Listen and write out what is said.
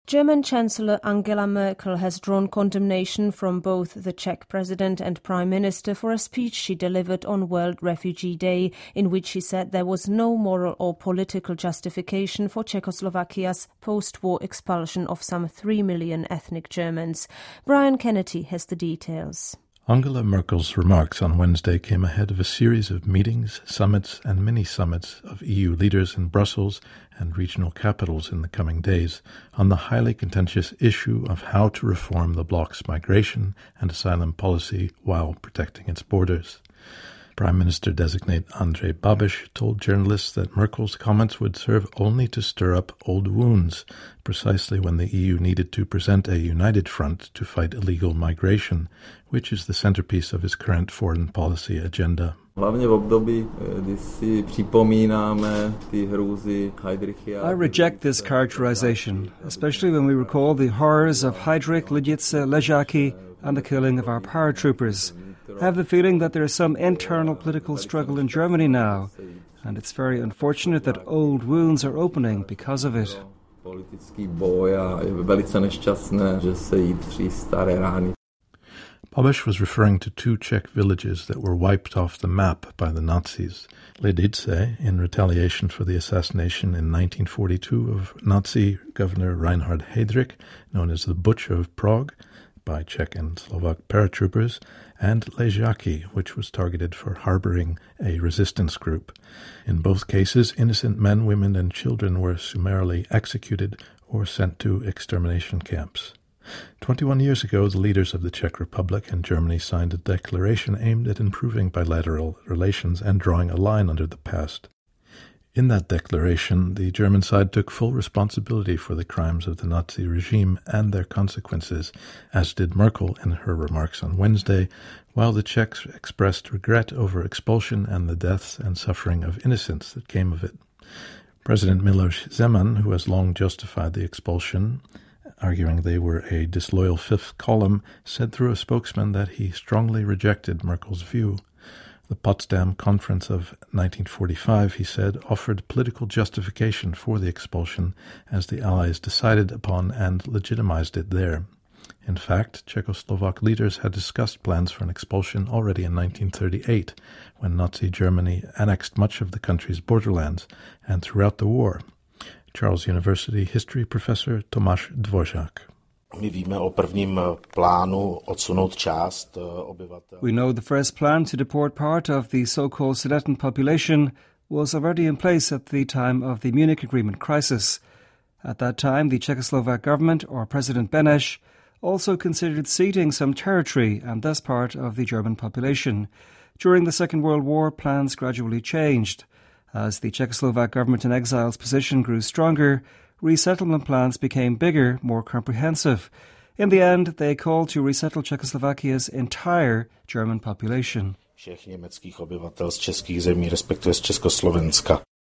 German Chancellor Angela Merkel has drawn condemnation from both the Czech President and Prime Minister for a speech she delivered on World Refugee Day, in which she said there was no moral or political justification for Czechoslovakia's post-war expulsion of some 3 million ethnic Germans. Brian Kennedy has the details. Angela Merkel's remarks on Wednesday came ahead of a series of meetings, summits and mini-summits of EU leaders in Brussels and regional capitals in the coming days on the highly contentious issue of how to reform the bloc's migration and asylum policy while protecting its borders. Prime Minister-designate Andrej Babiš told journalists that Merkel's comments would serve only to stir up old wounds, precisely when the EU needed to present a united front to fight illegal migration, which is the centerpiece of his current foreign policy agenda. I reject this characterization, especially when we recall the horrors of Heydrich, Lidice, Ležáky and the killing of our paratroopers. I have the feeling that there is some internal political struggle in Germany now, and it's very unfortunate that old wounds are opening because of it. Babiš was referring to 2 Czech villages that were wiped off the map by the Nazis. Lidice, in retaliation for the assassination in 1942 of Nazi Governor Reinhard Heydrich, known as the Butcher of Prague, by Czech and Slovak paratroopers, and Ležáky, which was targeted for harboring a resistance group. In both cases, innocent men, women and children were summarily executed or sent to extermination camps. 21 years ago, the leaders of the Czech Republic and Germany signed a declaration aimed at improving bilateral relations and drawing a line under the past. In that declaration, the German side took full responsibility for the crimes of the Nazi regime and their consequences, as did Merkel in her remarks on Wednesday, while the Czechs expressed regret over expulsion and the deaths and suffering of innocents that came of it. President Miloš Zeman, who has long justified the expulsion, arguing they were a disloyal fifth column, said through a spokesman that he strongly rejected Merkel's view. The Potsdam Conference of 1945, he said, offered political justification for the expulsion as the Allies decided upon and legitimized it there. In fact, Czechoslovak leaders had discussed plans for an expulsion already in 1938, when Nazi Germany annexed much of the country's borderlands, and throughout the war. Charles University history professor Tomáš Dvořák. We know the first plan to deport part of the so-called Sudeten population was already in place at the time of the Munich Agreement crisis. At that time, the Czechoslovak government, or President Beneš, also considered ceding some territory and thus part of the German population. During the Second World War, plans gradually changed. As the Czechoslovak government in exile's position grew stronger, resettlement plans became bigger, more comprehensive. In the end, they called to resettle Czechoslovakia's entire German population. Všech německých obyvatel z českých zemí, respektive z Československa.